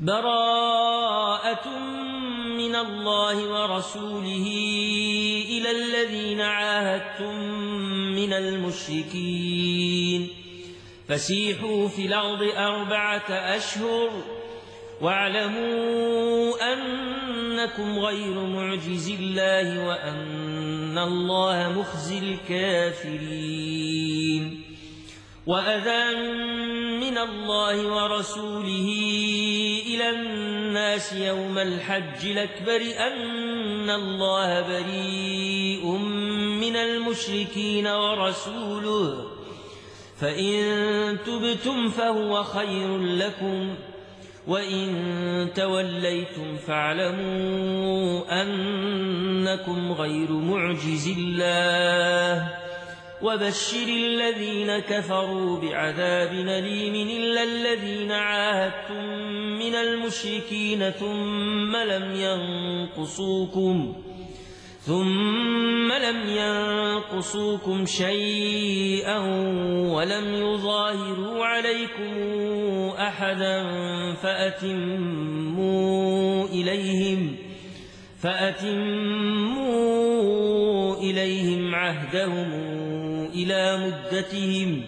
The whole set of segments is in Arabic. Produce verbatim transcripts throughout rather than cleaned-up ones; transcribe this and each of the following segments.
براءة من الله ورسوله إلى الذين عاهدتم من المشركين فسيحوا في الأرض أربعة أشهر واعلموا أنكم غير معجز الله وأن الله مخزي الكافرين وأذان من الله ورسوله إلى الناس يوم الحج الأكبر أن الله بريء من المشركين ورسوله فإن تبتم فهو خير لكم وإن توليتم فاعلموا أنكم غير معجز الله وبشر الذين كفروا بعذاب أليم إلا الذين عاهدتم من المشركين ثم لم ينقصوكم ثم لم ينقصوكم شيئا ولم يظاهروا عليكم أحدا فأتموا إليهم فأتموا إليهم عهدهم إلى مدتهم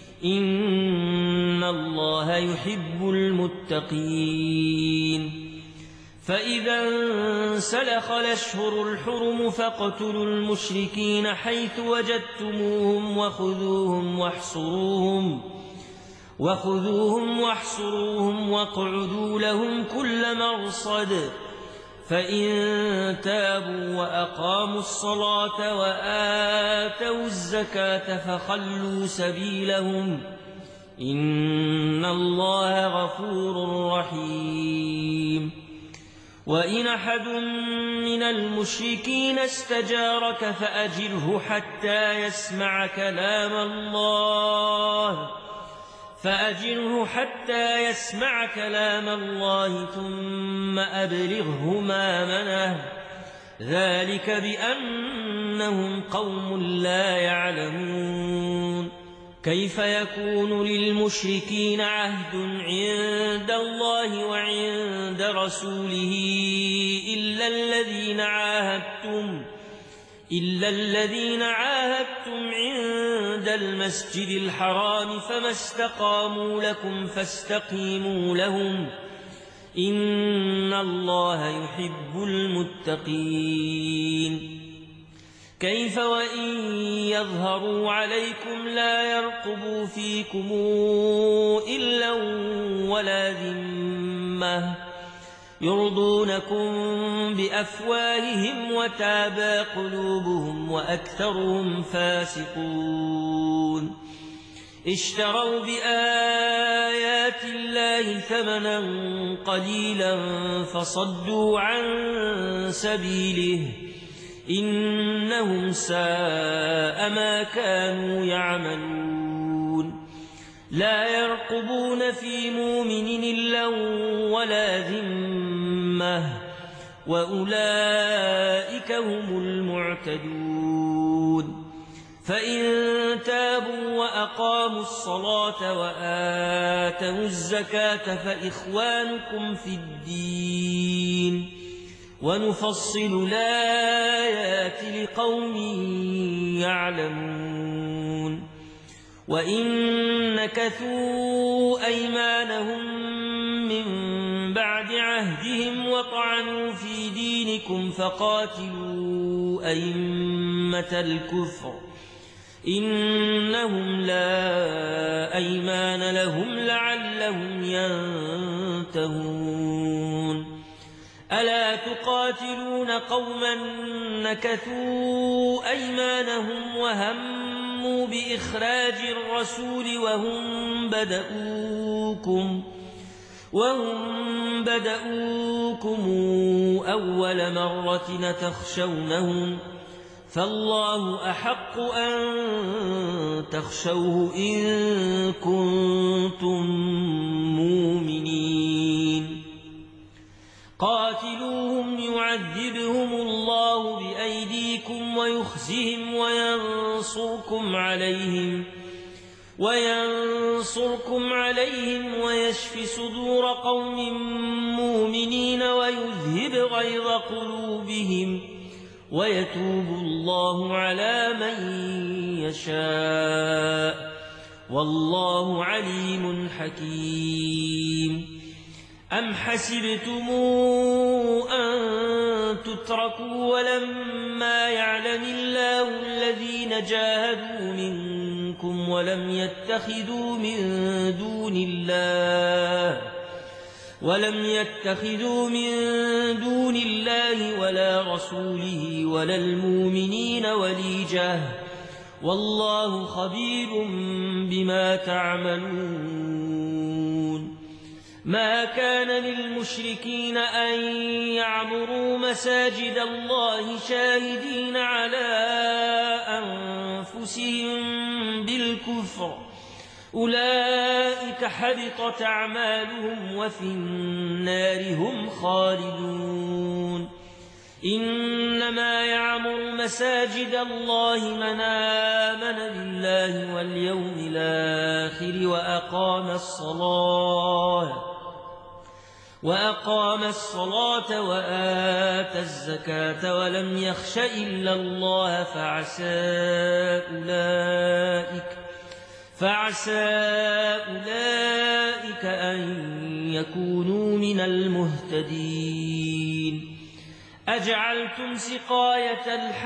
إن الله يحب المتقين فإذا انسلخ الأشهر الحرم فاقتلوا المشركين حيث وجدتموهم وخذوهم واحصروهم وخذوهم واحصروهم واقعدوا لهم كل مرصد فإن تابوا وأقاموا الصلاة وآتوا الزكاة فخلوا سبيلهم إن الله غفور رحيم وإن أحد من المشركين استجارك فأجره حتى يسمع كلام الله فأجره حتى يسمع كلام الله ثم أبلغه مأمنه ذلك بأنهم قوم لا يعلمون كيف يكون للمشركين عهد عند الله وعند رسوله إلا الذين عاهدتم إلا الذين عاهدتم عند المسجد الحرام فما استقاموا لكم فاستقيموا لهم إن الله يحب المتقين كيف وإن يظهروا عليكم لا يرقبوا فيكم إلا ولا ذمة يرضونكم بأفواههم وتابى قلوبهم وأكثرهم فاسقون اشتروا بآيات الله ثمنا قليلا فصدوا عن سبيله إنهم ساء ما كانوا يعملون لا يرقبون في مؤمن إلا ولا ذمة وأولئك هم المعتدون فإن تابوا وأقاموا الصلاة وآتوا الزكاة فإخوانكم في الدين ونفصل الآيات لقوم يعلمون وإن نكثوا أيمانهم من بعد عهدهم وطعنوا في دينكم فقاتلوا أئمة الكفر إنهم لا أيمان لهم لعلهم ينتهون ألا تقاتلون قوما نكثوا أيمانهم وهموا بإخراج الرسول وهم بدؤوكم وهم بدؤوكم أول مرة تخشونهم فالله أحق أن تخشوه إن كنتم مؤمنين قاتلوهم يعذبهم الله بأيديكم ويخزهم وينصركم عليهم وينصركم عليهم ويشف صدور قوم مؤمنين ويذهب غيظ قلوبهم ويتوب الله على من يشاء والله عليم حكيم. أم حسبتم أن تتركوا ولما يعلم الله الذين جاهدوا منكم ولم يتخذوا من دون الله ولم يتخذوا من دون الله ولا رسوله ولا المؤمنين وليجة والله خبير بما تعملون. ما كان للمشركين أن يعمروا مساجد الله شاهدين على أنفسهم بالكفر أولئك حبطت أعمالهم وفي النار هم خالدون. إنما يعمر مساجد الله من آمن بالله واليوم الآخر وأقام الصلاة وأقام الصلاة وآتى الزكاة ولم يخش إلا الله فعسى أولئك فعسى أولئك أن يكونوا من المهتدين. أجعلتم سقاية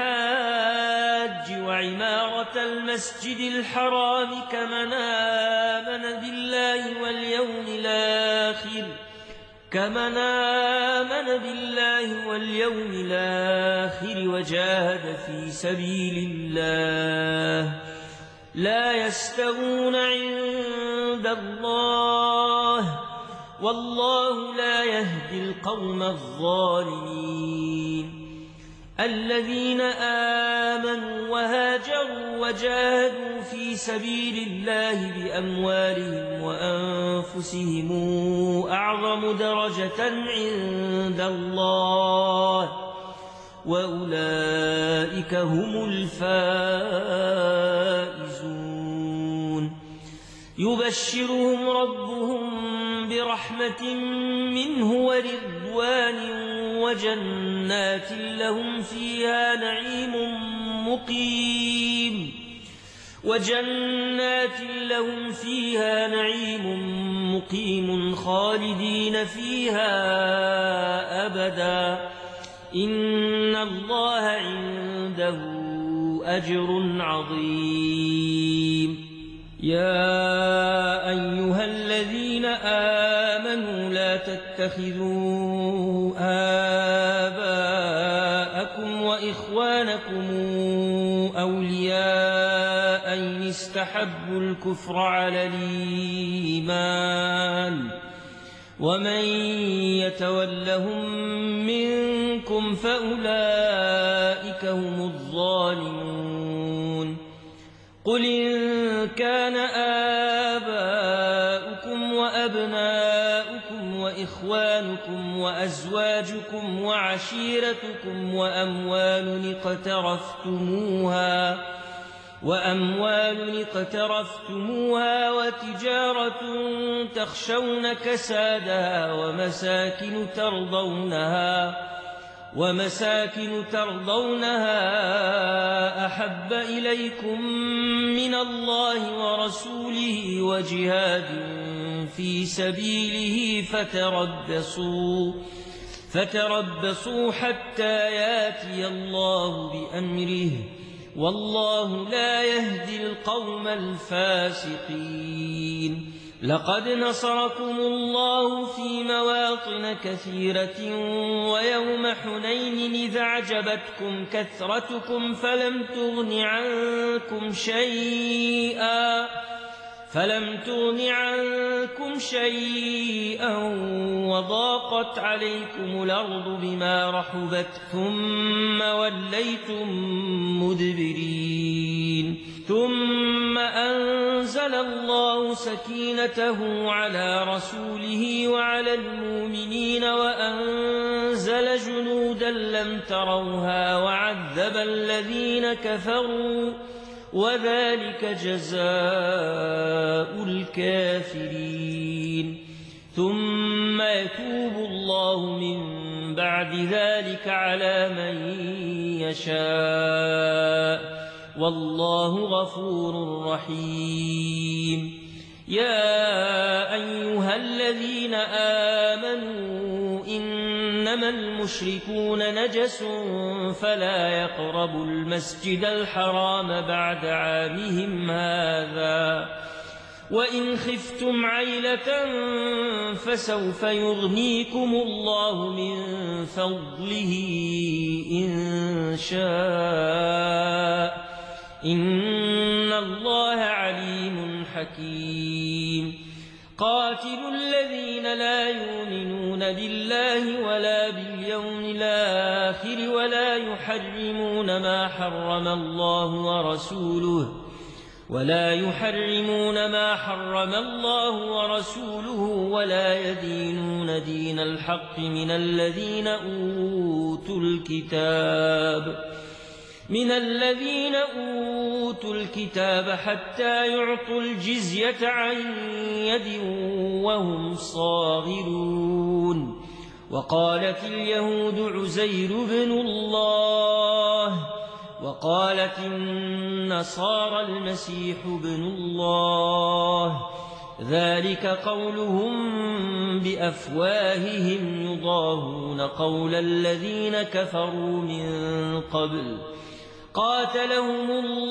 الحاج وعمارة المسجد الحرام كمن آمن بالله واليوم الآخر كمن آمن بالله واليوم الآخر وجاهد في سبيل الله لا يستوون عند الله والله لا يهدي القوم الظالمين. الذين آمنوا وهاجروا وجاهدوا في سبيل الله بأموالهم وأنفسهم أعظم درجة عند الله وأولئك هم الفائزون. يبشرهم ربهم برحمة منه ورضوان وجنات لهم فيها نعيم مقيم وجنات لهم فيها نعيم مقيم خالدين فيها أبدا إن الله عنده أجر عظيم. يا أيها الذين آمنوا لا تتخذوا آباءكم وإخوانكم أولياء إن استحبوا الكفر على الإيمان ومن يتولهم منكم فأولئك هم الظالمون. قل إن كان آباؤكم وأبناؤكم وإخوانكم وأزواجكم وعشيرتكم وأموال اقترفتموها وأموال اقترفتموها وتجارة تخشون كسادها ومساكن ترضونها ومساكن ترضونها أحب إليكم من الله ورسوله وجهاد في سبيله فتربصوا فتربصوا حتى ياتي الله بأمره والله لا يهدي القوم الفاسقين. لقد نصركم الله في مواطن كثيرة ويوم حنين إذ أعجبتكم كثرتكم فلم تغن عنكم شيئا فلم تغن عنكم شيئا وضاقت عليكم الأرض بما رحبت ثم وليتم مدبرين ثم أنزل الله سكينته على رسوله وعلى المؤمنين وأنزل جنودا لم تروها وعذب الذين كفروا وذلك جزاء الكافرين ثم يتوب الله من بعد ذلك على من يشاء والله غفور رحيم يا أيها الذين آمنوا إنما المشركون نجس فلا يقربوا المسجد الحرام بعد عامهم هذا وإن خفتم عيلة فسوف يغنيكم الله من فضله إن شاء إن الله عليم حكيم قاتلوا الذين لا يؤمنون بالله ولا باليوم الآخر ولا يحرمون ما حرم الله ورسوله ولا يحرمون ما حرم الله ورسوله ولا يدينون دين الحق من الذين أوتوا الكتاب من الذين أوتوا الكتاب حتى يعطوا الجزية عن يد وهم صاغرون وقالت اليهود عزير بن الله وقالت النصارى المسيح بن الله ذلك قولهم بأفواههم يضاهون قول الذين كفروا من قبل قاتلهم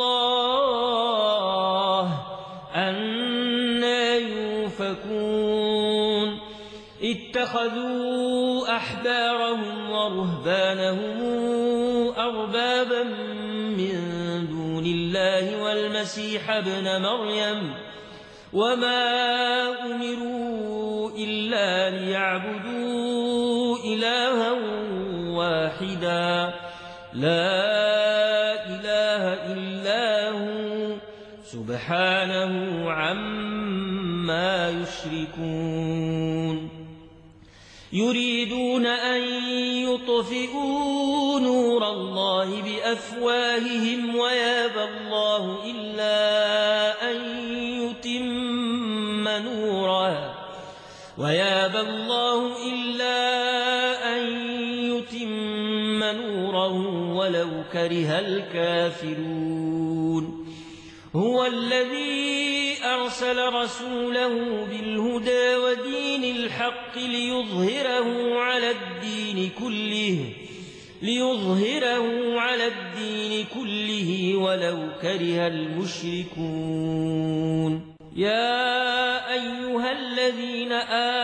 الله أنى يؤفكون اتخذوا أحبارهم ورهبانهم أربابا من دون الله والمسيح ابن مريم وما أمروا إلا ليعبدوا إلها واحدا لا إله إلا هو سبحانه عما يشركون يريدون أن يطفئوا نور الله بأفواههم ويابى الله إلا أن يتم نوره ويابى الله إلا أن يتم نوره ولو كره الكافرون هو الذي أرسل رسوله بالهدى ودين الحق ليظهره على الدين كله ليظهره على الدين كله ولو كره المشركون يا أيها الذين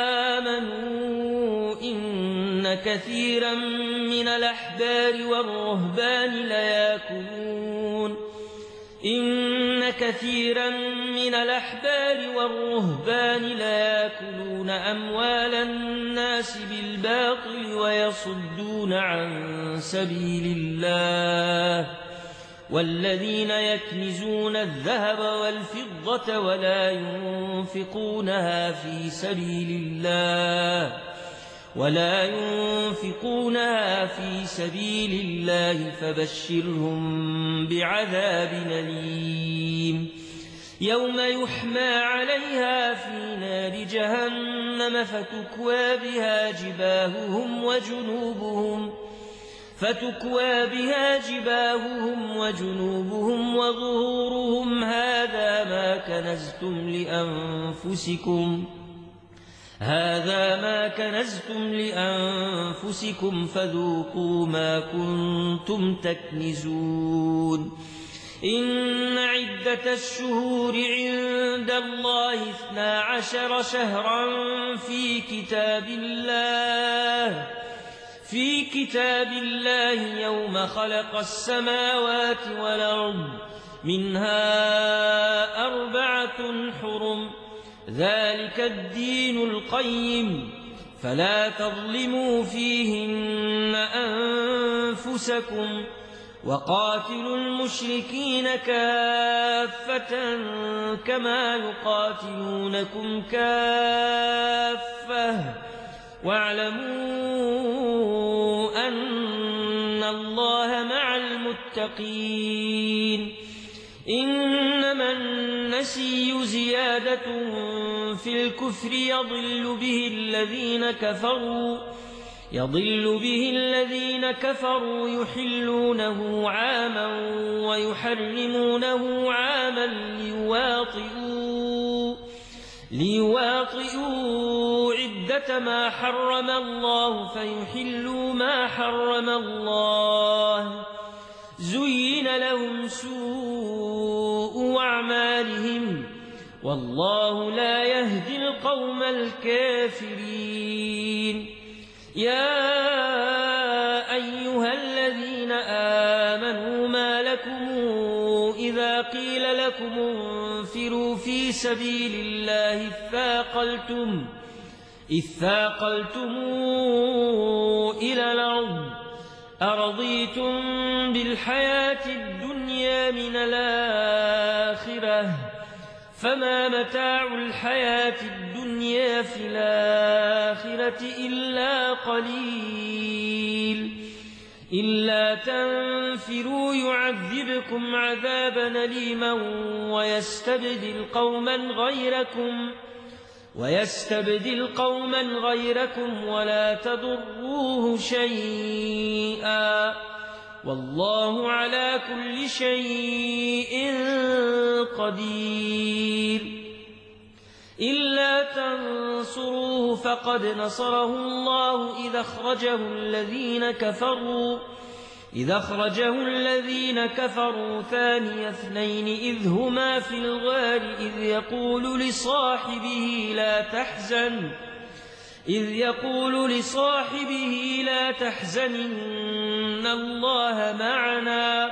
آمنوا إن كثيرا من الأحبار والرهبان ليأكلون إن كثيرا من الأحبار والرهبان ليأكلون أموال الناس بالباطل ويصدون عن سبيل الله والذين يكنزون الذهب والفضة ولا ينفقونها في سبيل الله ولا ينفقونها في سبيل الله فبشرهم بعذاب أليم يوم يحمى عليها في نار جهنم فتكوى بها جباههم وجنوبهم فتكوى بها جباههم وجنوبهم وظهورهم هذا ما كنزتم لأنفسكم هذا ما كنزتم لأنفسكم فذوقوا ما كنتم تكنزون إن عدة الشهور عند الله اثنا عشر شهرا في كتاب الله في كتاب الله يوم خلق السماوات والأرض منها أربعة حرم ذلك الدين القيم فلا تظلموا فيهن أنفسكم وقاتلوا المشركين كافة كما يقاتلونكم كافة واعلموا أن الله مع المتقين إنما النسي زيادة في الكفر يضل به الذين كفروا يضل به الذين كفروا يحلونه عاما ويحرمونه عاما ليواطئوا ليواطئوا عدة ما حرم الله فيحلوا ما حرم الله زين لهم سوء أعمالهم والله لا يهدي القوم الكافرين يا أيها الذين آمنوا ما لكم إذا قيل لكم انفروا في سبيل الله اثاقلتم اثاقلتم إلى الأرض أرضيتم بالحياة الدنيا من الآخرة فما متاع الحياة الدنيا في الآخرة إلا قليل إلا تنفروا يعذبكم عذابا أليما ويستبدل قوما غيركم ويستبدل قوما غيركم ولا تضروه شيئا والله على كل شيء قدير إلا تنصروه فقد نصره الله إذا أخرجه الذين كفروا إذا أخرجه الذين كفروا ثاني اثنين إذ هما في الغار إذ يقول لصاحبه لا تحزن إذ يقول لصاحبه لا تحزن إن الله معنا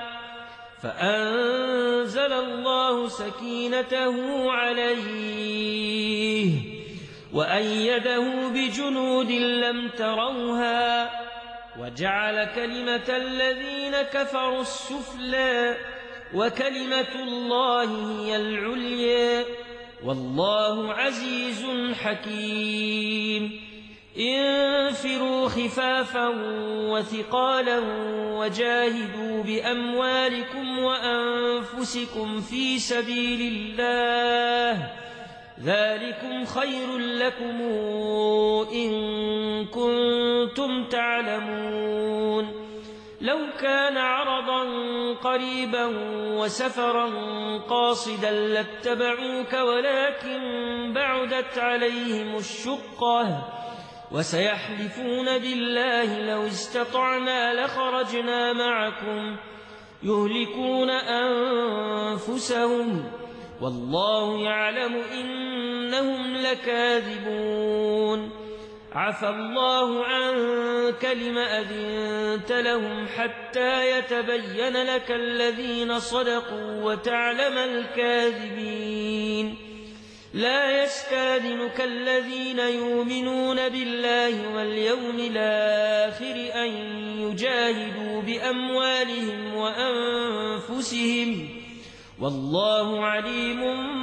فأنزل الله سكينته عليه وأيده بجنود لم تروها وجعل كلمة الذين كفروا السفلى وكلمة الله هي العليا والله عزيز حكيم انفروا خفافا وثقالا وجاهدوا بأموالكم وأنفسكم في سبيل الله ذلكم خير لكم إن كنتم تعلمون لو كان عرضا قريبا وسفرا قاصدا لاتبعوك ولكن بعدت عليهم الشقة وسيحلفون بالله لو استطعنا لخرجنا معكم يهلكون أنفسهم والله يعلم إنهم لكاذبون عفى الله عنك لم أذنت لهم حتى يتبين لك الذين صدقوا وتعلم الكاذبين لا يستاذنك الذين يؤمنون بالله واليوم الآخر أن يجاهدوا بأموالهم وأنفسهم والله عليم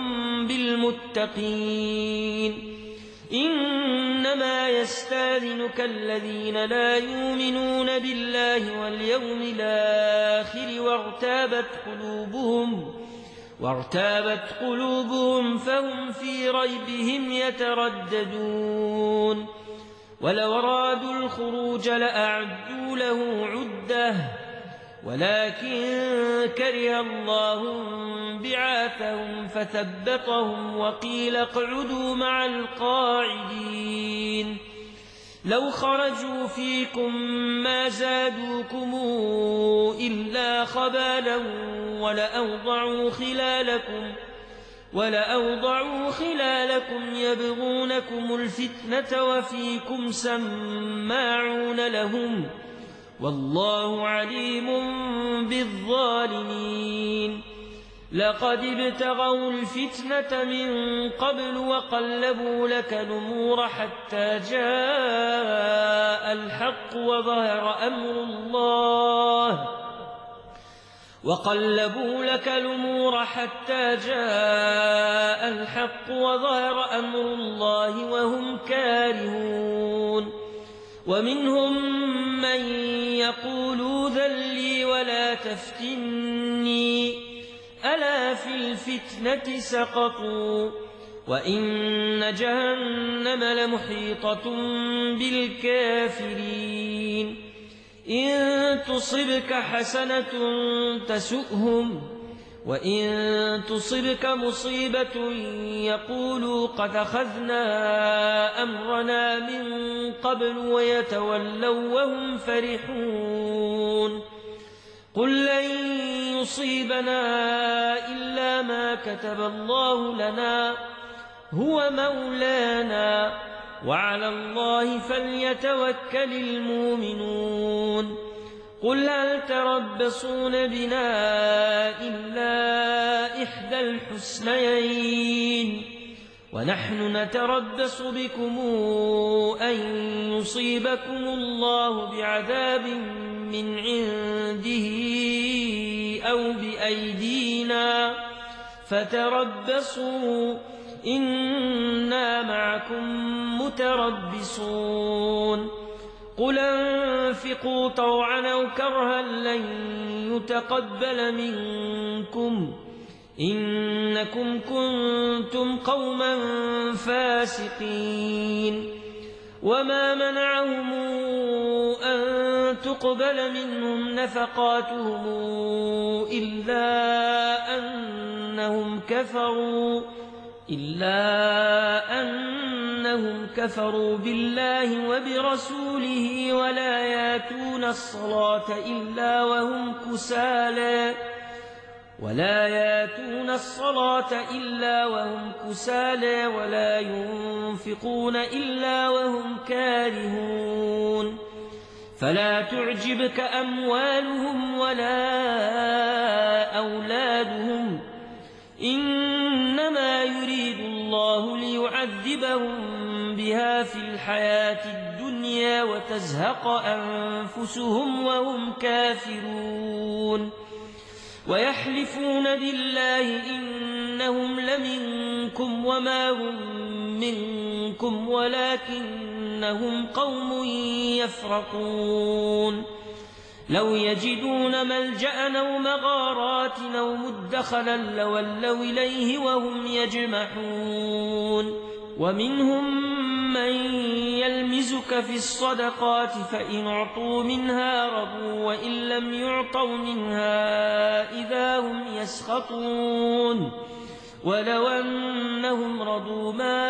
بالمتقين إنما يستاذنك الذين لا يؤمنون بالله واليوم الآخر وارتابت قلوبهم وارتابت قلوبهم فهم في ريبهم يترددون ولو أرادوا الخروج لأعدوا له عدة ولكن كره الله بعاثهم فثبطهم وقيل اقعدوا مع القاعدين لو خرجوا فيكم ما زادوكم إلا خبالا ولأوضعوا خلالكم ولأوضعوا خلالكم يبغونكم الفتنة وفيكم سماعون لهم والله عليم بالظالمين لقد ابتغوا الفتنة من قبل وقلبوا لك الأمور حتى جاء الحق وظهر أمر الله وقلبوا لك الأمور حتى جاء الحق وظهر أمر الله وهم كارهون ومنهم من يقول ذل لي ولا تفتني ألا في الفتنة سقطوا وإن جهنم لمحيطة بالكافرين إن تصبك حسنة تسؤهم وإن تصبك مصيبة يقولوا قد أخذنا أمرنا من قبل ويتولوا وهم فرحون قل لن يصيبنا إلا ما كتب الله لنا هو مولانا وعلى الله فليتوكل المؤمنون قل هل تربصون بنا إلا إحدى الحسنيين ونحن نتربص بكم أن يصيبكم الله بعذاب من عنده أو بأيدينا فتربصوا إنا معكم متربصون قل انفقوا طوعا أو كرها لن يتقبل منكم إنكم كنتم قوما فاسقين وما منعهم أن تقبل منهم نفقاتهم إلا أنهم كفروا إلا أنهم كفروا بالله وبرسوله ولا ياتون الصلاة إلا وهم كسالى ولا ياتون الصلاة إلا وهم كسالى ولا ينفقون إلا وهم كارهون فلا تعجبك أموالهم ولا أولادهم إنما يريد الله ليعذبهم بها في الحياة الدنيا وتزهق أنفسهم وهم كافرون ويحلفون بالله إنهم لمنكم وما هم منكم ولكنهم قوم يفرقون لو يجدون ملجأ أو مغارات أو مدخلا لولوا إليه وهم يجمحون ومنهم من يلمزك في الصدقات فإن أعطوا منها رضوا وإن لم يعطوا منها إذا هم يسخطون ولو أنهم رضوا ما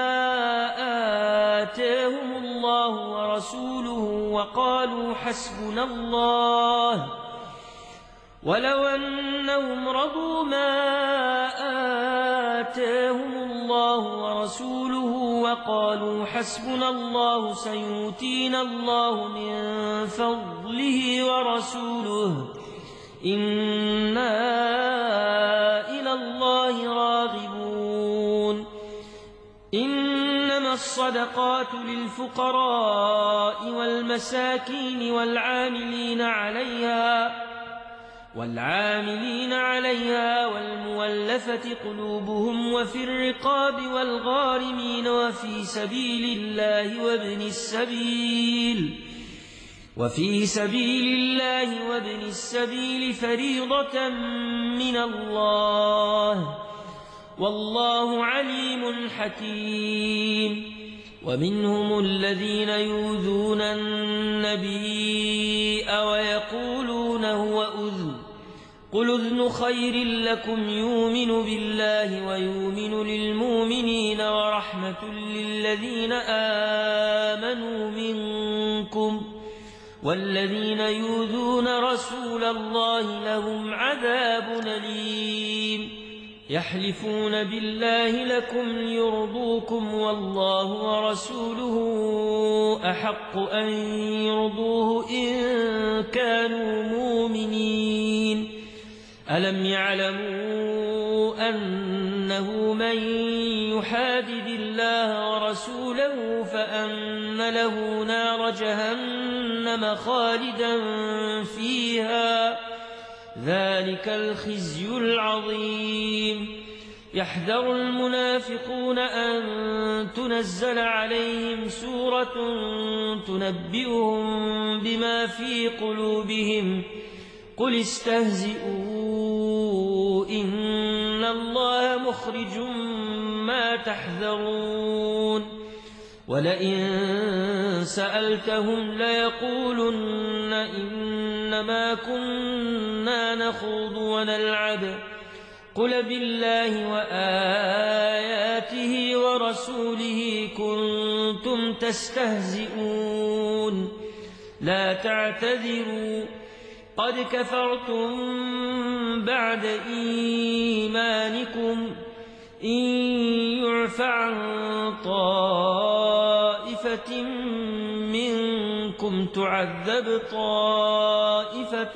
آتاهم الله ورسوله وقالوا حسبنا الله ولو أنهم رضوا ما آتاهم الله ورسوله وقالوا حسبنا الله سيؤتينا الله من فضله ورسوله إنا إلى الله راغبون إنما الصدقات للفقراء والمساكين والعاملين عليها والعاملين عليها والمولفة قلوبهم وفي الرقاب والغارمين وفي سبيل الله وابن السبيل وفي سبيل الله وابن السبيل فريضة من الله والله عليم حكيم ومنهم الذين يؤذون النبي ويقولون هو أذن قل أذن خير لكم يؤمن بالله ويؤمن للمؤمنين ورحمة للذين آمنوا منكم والذين يؤذون رسول الله لهم عذاب أليم يحلفون بالله لكم ليرضوكم والله ورسوله أحق أن يرضوه إن كانوا مؤمنين ألم يعلموا أنه من يحادد الله ورسوله فأن له نار جهنم خالدا فيها ذلك الخزي العظيم يحذر المنافقون أن تنزل عليهم سورة تنبئهم بما في قلوبهم قل استهزئوا إن الله مخرج ما تحذرون ولئن سألتهم ليقولن إنما كنا نخوض ونلعب قل بالله وآياته ورسوله كنتم تستهزئون لا تعتذروا قد كفرتم بعد إيمانكم إن يعف عن طائفة منكم تعذب طائفة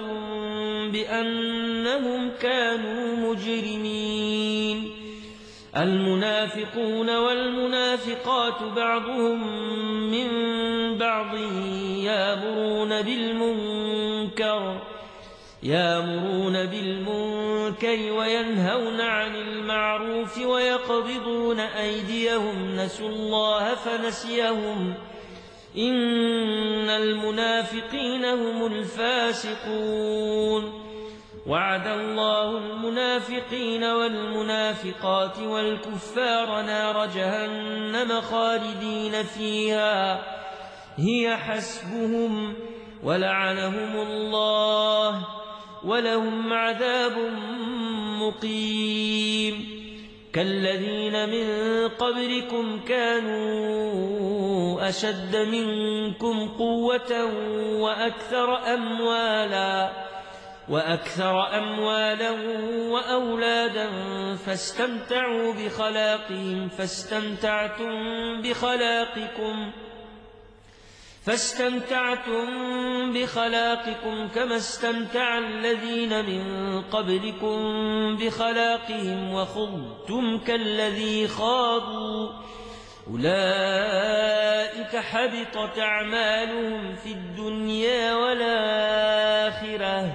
بأنهم كانوا مجرمين المنافقون والمنافقات بعضهم من بعض يأمرون بالمنكر يأمرون بالمنكر وينهون عن المعروف ويقبضون أيديهم نسوا الله فنسيهم إن المنافقين هم الفاسقون وعد الله المنافقين والمنافقات والكفار نار جهنم خالدين فيها هي حسبهم ولعنهم الله ولهم عذاب مقيم كالذين من قبلكم كانوا أشد منكم قوة وأكثر أموالا وأكثر أموالا وأولادا فاستمتعوا بخلاقهم فاستمتعتم بخلاقكم فاستمتعتم بخلاقكم كما استمتع الذين من قبلكم بخلاقهم وخضتم كالذي خاضوا أولئك حبطت أعمالهم في الدنيا والآخرة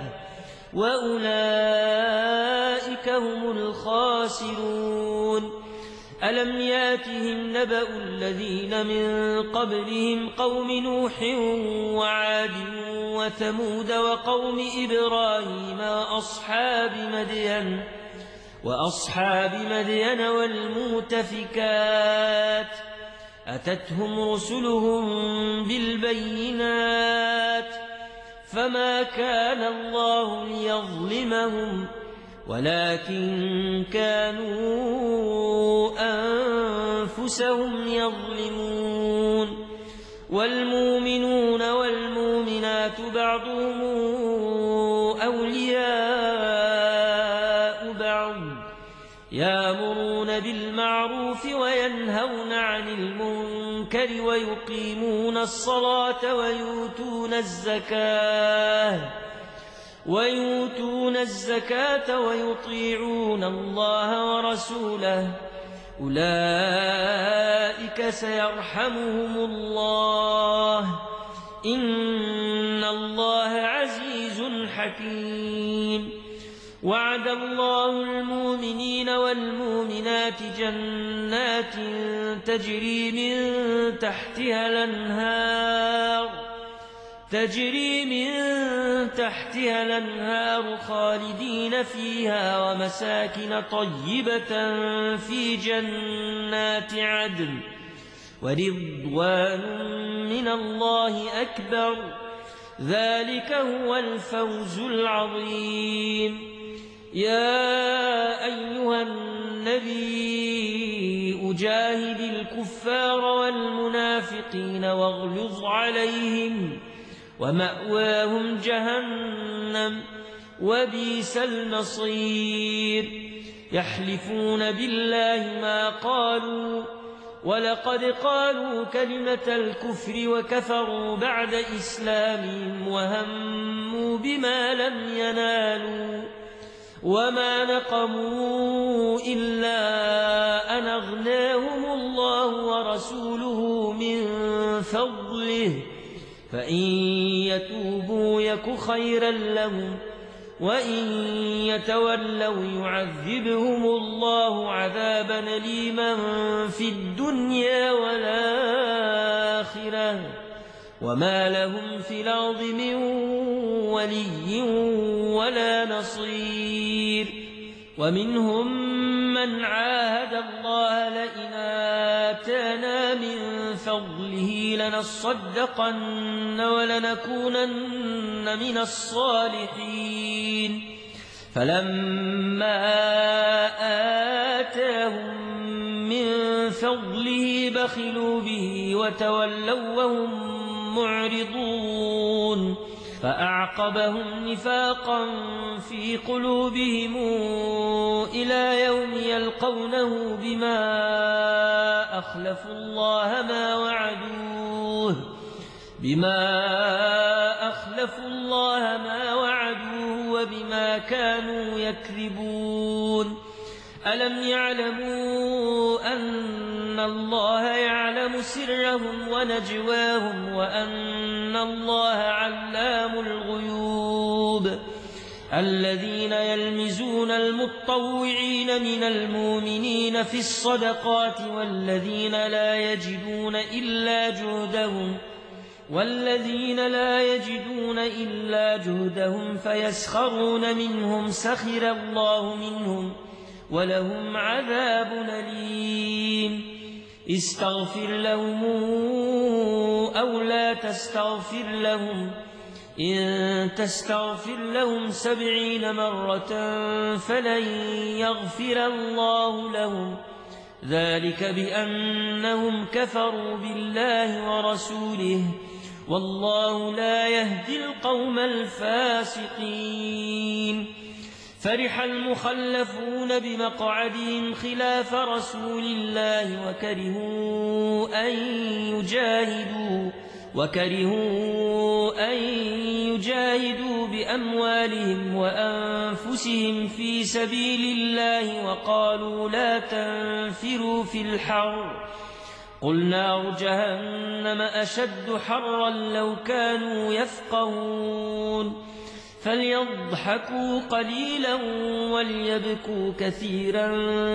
وأولئك هم الخاسرون ألم ياتهم نبأ الذين من قبلهم قوم نوح وعاد وثمود وقوم إبراهيم وأصحاب مدين وأصحاب مدين والمؤتفكات أتتهم رسلهم بالبينات فما كان الله ليظلمهم ولكن كانوا أنفسهم يظلمون والمؤمنون والمؤمنات بعضهم أولياء بعض يأمرون بالمعروف وينهون عن المنكر ويقيمون الصلاة ويؤتون الزكاة ويؤتون الزكاة ويطيعون الله ورسوله أولئك سيرحمهم الله إن الله عزيز حكيم وعد الله المؤمنين والمؤمنات جنات تجري من تحتها الأنهار تجري من تحتها الأنهار خالدين فيها ومساكن طيبة في جنات عدن ورضوان من الله أكبر ذلك هو الفوز العظيم يا أيها النبي أجاهد الكفار والمنافقين واغلظ عليهم ومأواهم جهنم وبئس المصير يحلفون بالله ما قالوا ولقد قالوا كلمة الكفر وكفروا بعد إسلامهم وهموا بما لم ينالوا وما نقموا إلا أن أغناهم الله ورسوله من فضله فإن يتوبوا يك خيرا لهم وإن يتولوا يعذبهم الله عذابا أليما في الدنيا والآخرة وما لهم في الأرض من ولي ولا نصير ومنهم من عاهد الله لئن آتانا من فضله لنصدقن ولنكونن من الصالحين فلما آتاهم من فضله بخلوا به وتولوا وهم معرضون فأعقبهم نفاقا في قلوبهم إلى يوم يلقونه بما أخلفوا الله ما وعدوه بما أخلفوا الله ما وعدوه وبما كانوا يكذبون ألم يعلموا أن الله يعلم سرهم ونجواهم وأن الله علام الغيوب الذين يلمزون المتطوعين من المؤمنين في الصدقات والذين لا يجدون إلا جهدهم والذين لا يجدون إلا جهدهم فيسخرون منهم سخر الله منهم ولهم عذاب أليم استغفر لهم أو لا تستغفر لهم إن تستغفر لهم سبعين مرة فلن يغفر الله لهم ذلك بأنهم كفروا بالله ورسوله والله لا يهدي القوم الفاسقين فرح المخلفون بمقعدهم خلاف رسول الله وكرهوا أن يجاهدوا وكرهوا أن يجاهدوا بأموالهم وأنفسهم في سبيل الله وقالوا لا تنفروا في الحر قل نار جهنم أشد حرا لو كانوا يفقهون فليضحكوا قليلا وليبكوا كثيرا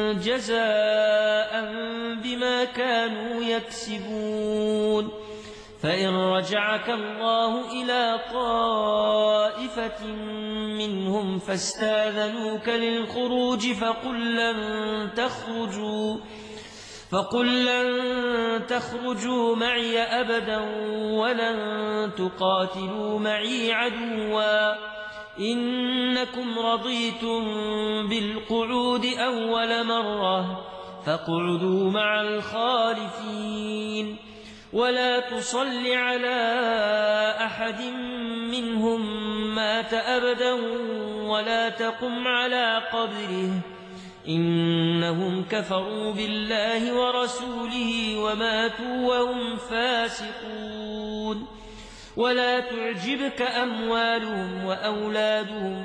جزاء بما كانوا يكسبون فإن رجعك الله إلى طائفة منهم فاستاذنوك للخروج فقل لن تخرجوا فقل لن تخرجوا معي أبدا ولن تقاتلوا معي عدوا إنكم رضيتم بالقعود أول مرة فاقعدوا مع الخالفين ولا تصل على أحد منهم مات أبدا ولا تقم على قبره إنهم كفروا بالله ورسوله وماتوا وهم فاسقون ولا تعجبك أموالهم وأولادهم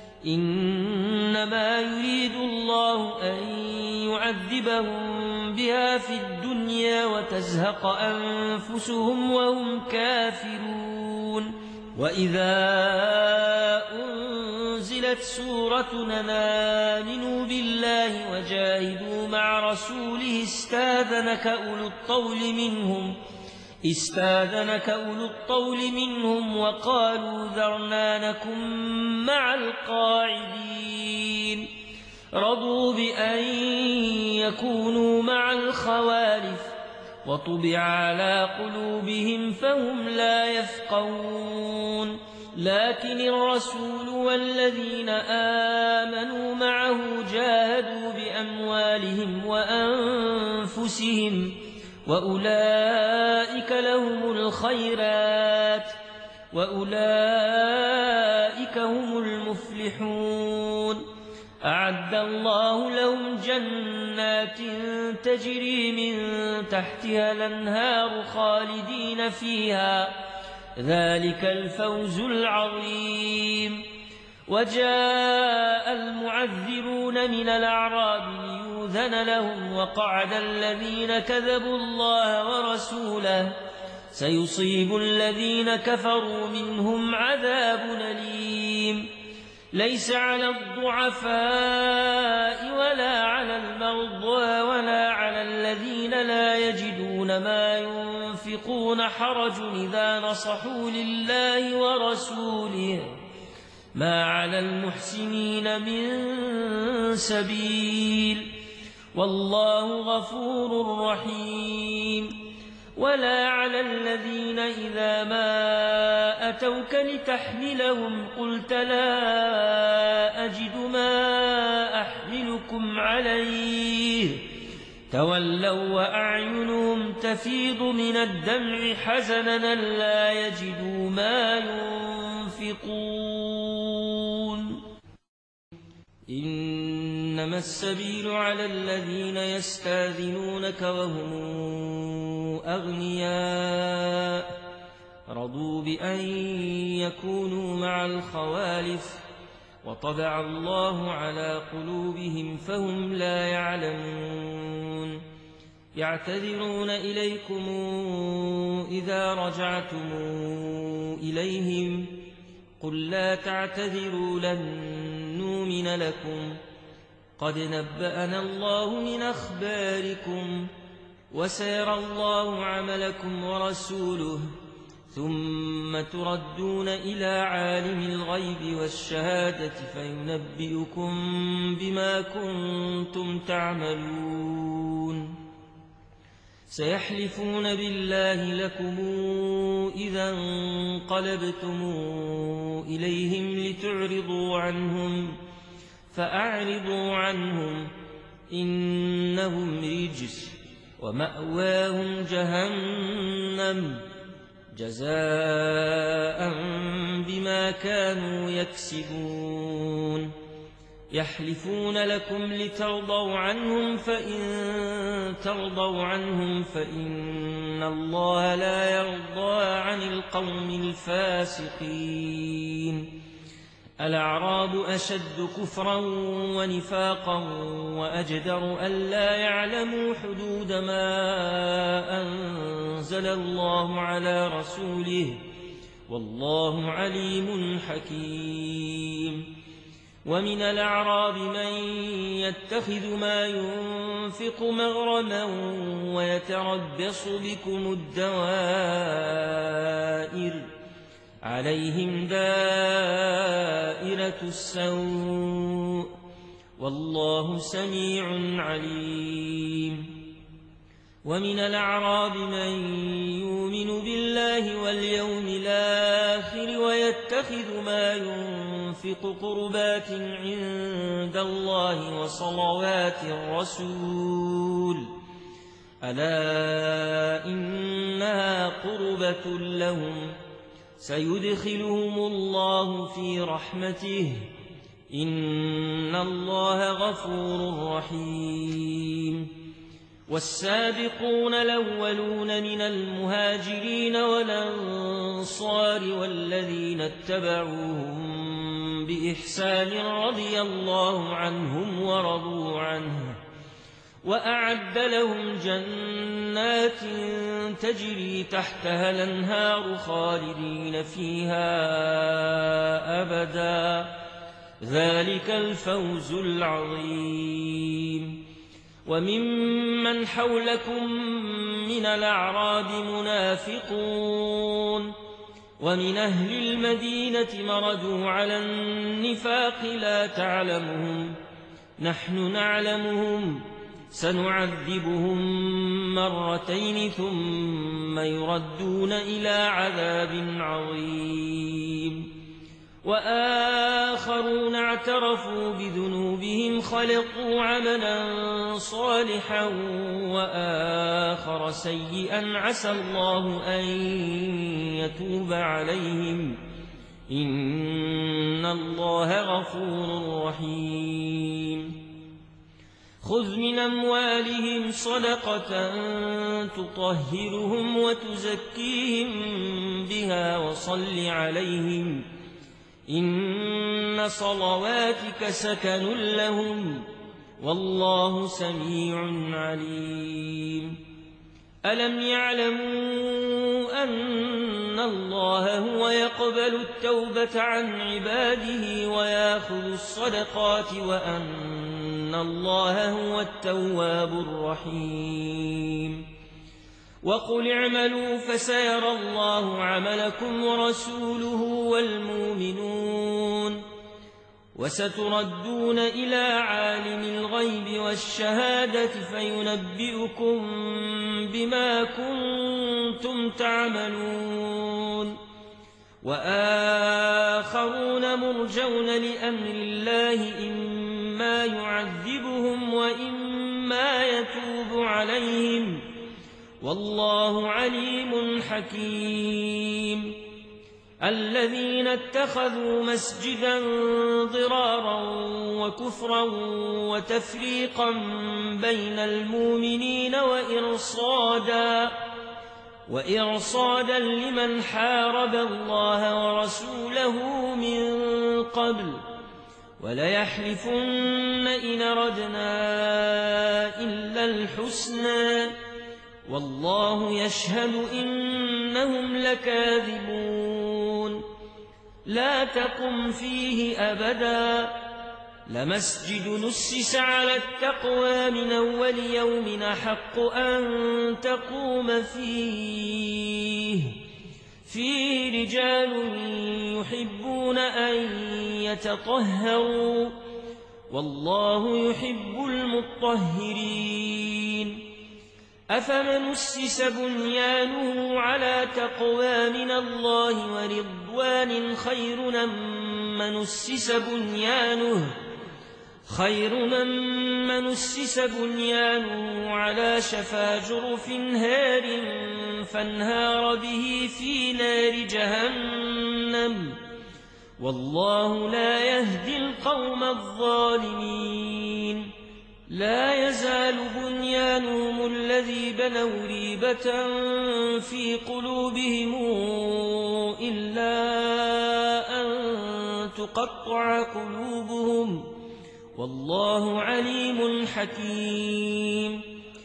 إنما يريد الله أن يعذبهم بها في الدنيا وتزهق أنفسهم وهم كافرون وإذا أنزلت سورة آمنوا بالله وجاهدوا مع رسوله استاذنك أولو الطول منهم استاذنك أولو الطول منهم وقالوا ذرنا نكن مع القاعدين رضوا بأن يكونوا مع الخوالف وطبع على قلوبهم فهم لا يفقهون لكن الرسول والذين آمنوا معه جاهدوا بأموالهم وأنفسهم وأولئك لهم الخيرات وأولئك هم المفلحون أعد الله لهم جنات تجري من تحتها الأنهار خالدين فيها ذلك الفوز العظيم وجاء المعذرون من الأعراب ليؤذن لهم وقعد الذين كذبوا الله ورسوله سيصيب الذين كفروا منهم عذاب أليم ليس على الضعفاء ولا على المرضى ولا على الذين لا يجدون ما ينفقون حرج إذا نصحوا لله ورسوله ما على المحسنين من سبيل والله غفور رحيم ولا على الذين إذا ما أتوك لتحملهم قلت لا أجد ما أحملكم عليه تولوا وأعينهم تفيض من الدمع حزنا لا يجدوا ما ينفقون إنما السبيل على الذين يستاذنونك وهم أغنياء رضوا بأن يكونوا مع الخوالف وطبع الله على قلوبهم فهم لا يعلمون يعتذرون إليكم إذا رجعتم إليهم قل لا تعتذروا لن نؤمن لكم قد نبأنا الله من أخباركم وسيرى الله عملكم ورسوله ثم تردون إلى عالم الغيب والشهادة فينبئكم بما كنتم تعملون سيحلفون بالله لكم إذا انقلبتم إليهم لتعرضوا عنهم فأعرضوا عنهم إنهم رجس ومأواهم جهنم جزاء بما كانوا يكسبون يحلفون لكم لترضوا عنهم فإن ترضوا عنهم فإن الله لا يرضى عن القوم الفاسقين الأعراب أشد كفرا ونفاقا وأجدر ألا يعلموا حدود ما أنزل الله على رسوله والله عليم حكيم ومن الأعراب من يتخذ ما ينفق مغرما ويتربص بكم الدوائر عليهم دائرة السوء والله سميع عليم ومن الأعراب من يؤمن بالله واليوم الآخر ويتخذ ما ينفق قربات عند الله وصلوات الرسول ألا إنها قربة لهم سيدخلهم الله في رحمته إن الله غفور رحيم والسابقون الأولون من المهاجرين والأنصار والذين اتبعوهم بإحسان رضي الله عنهم ورضوا عنه وأعد لهم جنات تجري تحتها الأنهار خالدين فيها أبدا ذلك الفوز العظيم وممن حولكم من الأعراب منافقون ومن أهل المدينة مردوا على النفاق لا تعلمهم نحن نعلمهم سنعذبهم مرتين ثم يردون إلى عذاب عظيم وآخرون اعترفوا بذنوبهم خلقوا عملا صالحا وآخر سيئا عسى الله أن يتوب عليهم إن الله غفور رحيم خذ من أموالهم صدقة تطهرهم وتزكيهم بها وصل عليهم إن صلواتك سكن لهم والله سميع عليم ألم يعلموا أن الله هو يقبل التوبة عن عباده ويأخذ الصدقات وأن الله هو التواب الرحيم وقل اعملوا فسيرى الله عملكم ورسوله والمؤمنون وستردون إلى عالم الغيب والشهادة فينبئكم بما كنتم تعملون وآخرون مرجون لأمر الله إما يعذبهم وإما يتوب عليهم والله عليم حكيم الذين اتخذوا مسجدا ضرارا وكفرا وتفريقا بين المؤمنين وإرصادا وإرصادا لمن حارب الله ورسوله من قبل وليحلفن إن أردنا إلا الحسنى والله يشهد إنهم لكاذبون لا تقم فيه أبدا لمسجد نسس على التقوى من أول يوم أحق أن تقوم فيه فيه رجال يحبون أن يتطهروا والله يحب المطهرين أفمن أسس بنيانه على تقوى من الله ورضوان خير من أسس بنيانه خير من أسس بنيانه على شفا جرف هار فانهار به في نار جهنم والله لا يهدي القوم الظالمين لا يزال بنيانهم الذي بنوا ريبة في قلوبهم إلا أن تقطع قلوبهم والله عليم حكيم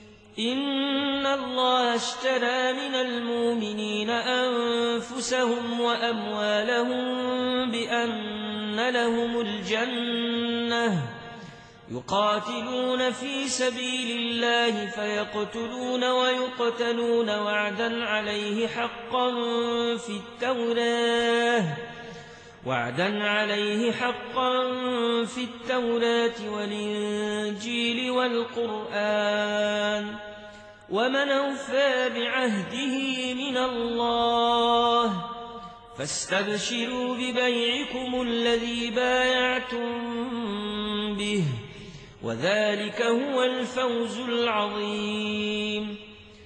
إن الله اشترى من المؤمنين أنفسهم وأموالهم بأن لهم الجنة يقاتلون في سبيل الله فيقتلون ويقتلون وعدا عليه حقا في التوراة وعدا عليه حقا في التوراة والإنجيل والقرآن ومن أوفى بعهده من الله فاستبشروا ببيعكم الذي بايعتم به وذلك هو الفوز العظيم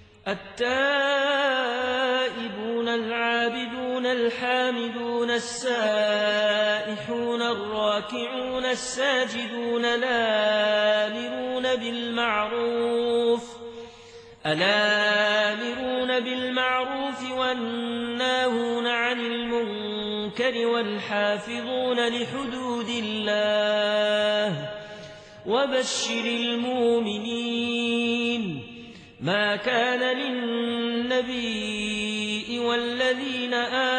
التائبون العابدون الحامدون السائحون الراكعون الساجدون الآمرون بالمعروف الآمرون بالمعروف والناهون عن المنكر والحافظون لحدود الله وبشر المؤمنين ما كان للنبي والذين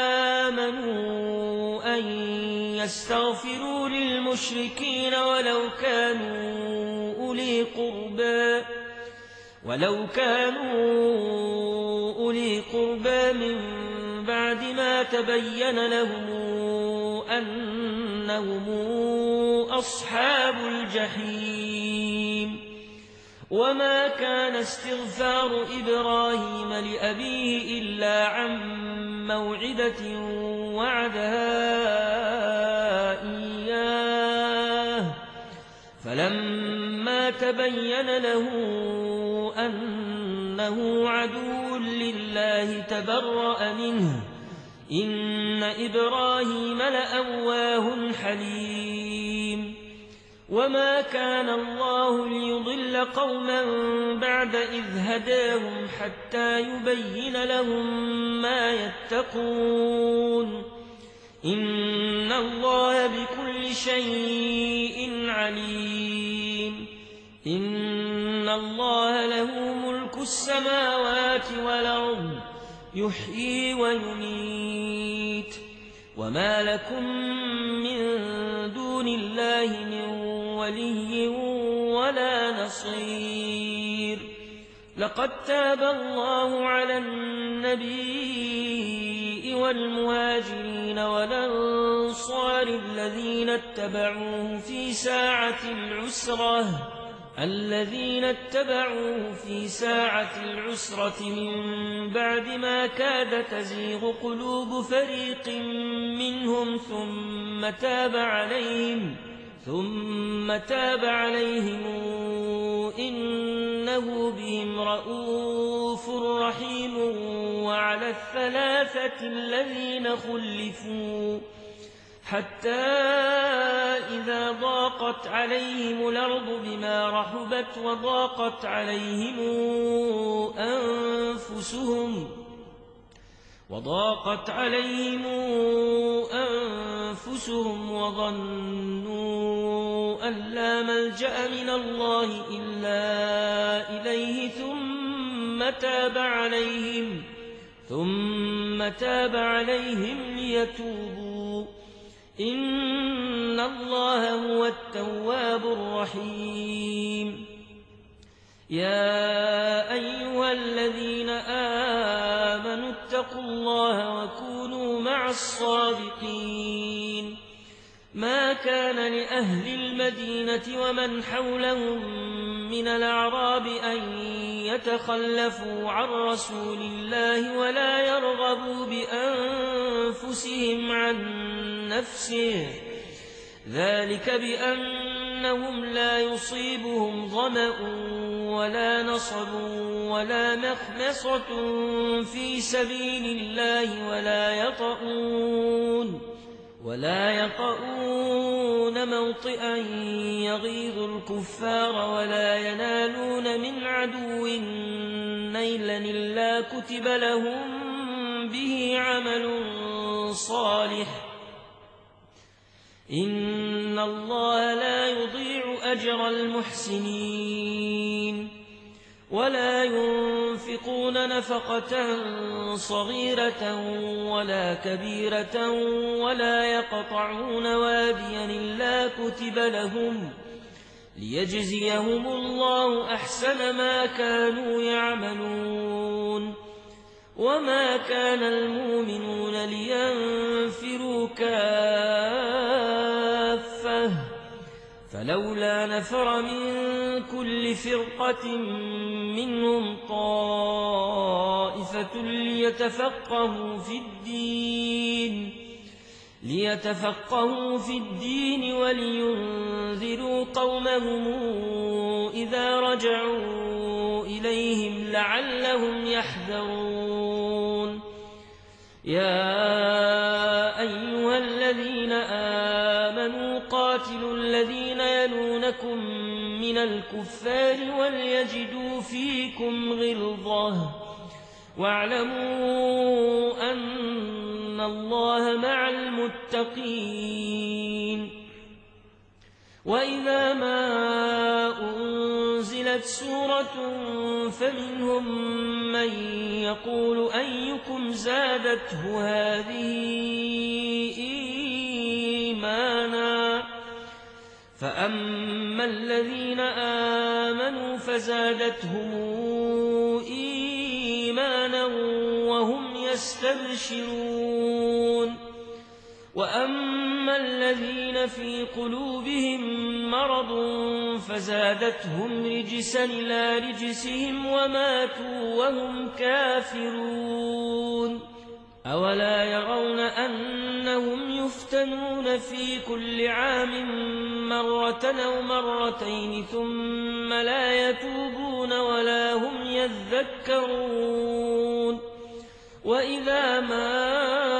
آمنوا أن يستغفروا للمشركين ولو كانوا أولي قربى ولو كانوا أولي قربى من بعد ما تبين لهم أنهم أصحاب الجحيم وما كان استغفار إبراهيم لأبيه إلا عن موعدة وعدها إياه فلما تبين له أنه عدو لله تبرأ منه إن إبراهيم لأواه حليم وما كان الله ليضل قوما بعد إذ هداهم حتى يبين لهم ما يتقون إن الله بكل شيء عليم إن الله له ملك السماوات والأرض يحيي ويميت وما لكم من دون الله من ولي ولا نصير لقد تاب الله على النبي والمهاجرين والأنصار الذين اتبعوه في ساعة العسرة الذين اتبعوه في ساعة العسرة من بعد ما كاد تزيغ قلوب فريق منهم ثم تاب عليهم ثم تاب عليهم إنه بهم رءوف رحيم. وعلى الثلاثة الذين خلفوا حتى إذا ضاقت عليهم الأرض بما رحبت وضاقت عليهم أنفسهم وضاقت عليهم أنفسهم وظنوا أن لا ملجأ من الله إلا إليه ثم تاب عليهم ثم تاب عليهم ليتوبوا إن الله هو التواب الرحيم. يا أيها الذين آمنوا اتقوا الله وكونوا مع الصادقين. ما كان لأهل المدينة ومن حولهم من الأعراب أن يتخلفوا عن رسول الله ولا يرغبوا بأنفسهم عن نفسه ذلك بأنهم لا يصيبهم ظمأ ولا نصب ولا مخمصة في سبيل الله ولا يطؤون ولا يطؤون موطئا يغيظ الكفار ولا ينالون من عدو نيلا إلا كتب لهم به عمل صالح إن الله لا يضيع أجر المحسنين. ولا ينفقون نفقة صغيرة ولا كبيرة ولا يقطعون واديا إلا كتب لهم ليجزيهم الله أحسن ما كانوا يعملون. وما كان المؤمنون لينفروا كافة فلولا نفر من كل فرقة منهم طائفة ليتفقهوا في الدين ليتفقهوا في الدين ولينذروا قومهم إذا رجعوا إليهم لعلهم يحذرون. يا أيها الذين آمنوا قاتلوا الذين يلونكم من الكفار وليجدوا فيكم غلظة واعلموا أن الله مع المتقين. وإذا ما أنزلت سورة فمنهم من يقول أيكم زادته هذه إيمانا فأما الذين آمنوا فزادتهم إيمانا وهم يستبشرون. وأما الذين في قلوبهم مرض فزادتهم رجسا إلى رجسهم وماتوا وهم كافرون. أولا يرون أنهم يفتنون في كل عام مرة أو مرتين ثم لا يتوبون ولا هم يذكرون. وإذا ما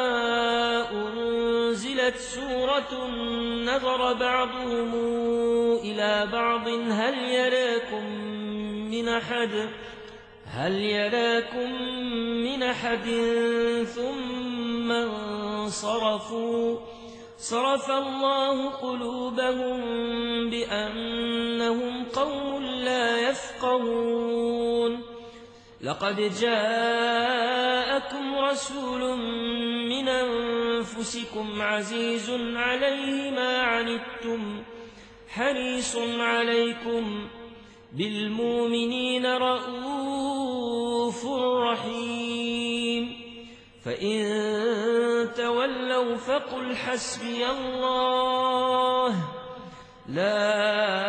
أنزلت سورة نظر بعضهم إلى بعض هل يراكم من أحد هل يراكم من أحد ثم انصرفوا صرف الله قلوبهم بأنهم قوم لا يفقهون. لقد جاءكم رسول من أنفسكم عزيز عليه ما عنتم حريص عليكم بالمؤمنين رءوف رحيم فإن تولوا فقل حسبي الله لا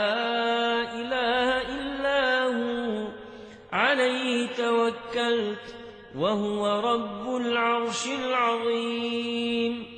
إله إلا هو عليه توكلت وهو رب العرش العظيم